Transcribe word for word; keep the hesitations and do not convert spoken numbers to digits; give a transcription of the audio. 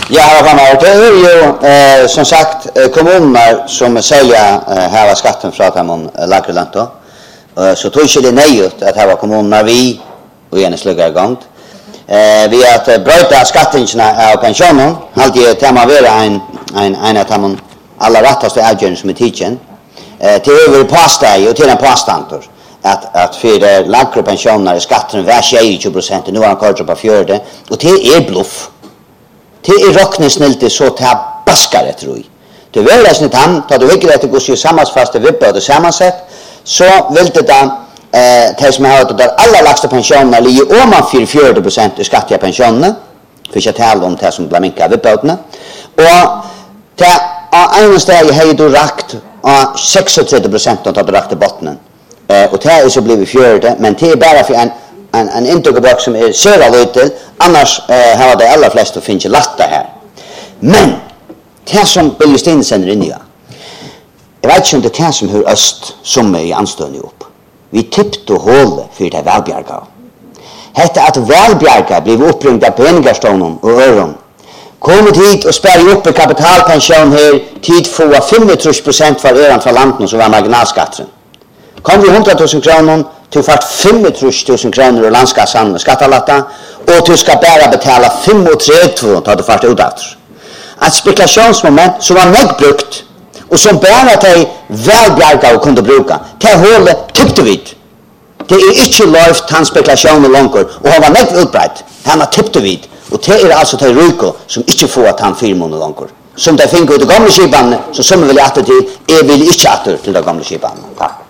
Ja, det är ju eh, som sagt eh, kommuner som säljer eh, här skatten från dem lagre lanto. Eh, så tror jag det är nöjligt att ha kommuner vi och en sluggar gång. Eh, vi att uh, bryta skatterna av pensionen, alltid tema vara en en en att man alla rättaste avgöranden som är teachen. Eh, till över påstå och till en påstånd att att för lagre pensioner är skatten var tjugo procent nu har han kört på fjärde och det är bluff. Det är rocknesnillte så ta baskare tror jag. Det vill läsna han tar du vilket att gå så sammansfast det på det sammansätt så vill det då eh tills man har det alla lägsta pensionerna ligger om man fjorton procent i skatt i pensionerna för jag talar om det som blir mycket vippåtna och det är en steg har du rakt och trettiosex procent av det rakt i botten. Eh och det är så blir vi fjorton men det är bara för en en en intogbox som är så lite annars eh, har de allra flesta finns latta här. Men det som Palestina sänder in ja. Jag vet inte det som hur öst som är i anstånd upp. Vi tippte hål för det välbjärga. Hetta att välbjärga blev uppringt av pengarstonen och öron. Kommit hit och spärra upp i kapitalpension här tid få femtio procent för öran för landet som var marginalskatten. Kom vi hundra tusen kronor till fart femtio tusen kronor i landskassan med skattalatta och du ska bara betala trettiofem tar du fart utåt. Ett spekulationsmoment som var negbrukt och som bara till välbjärga och kunde bruka. Det hållet tyckte vi. Det är inte löft hans spekulationer långt och han var negb utbrett. Han har tyckte vi. Och det är alltså till ryko som inte får att han fyra månader långt. Som det finns ut i gamla skipan så som vill jag att det är vill inte att till de gamla skipan. Tack.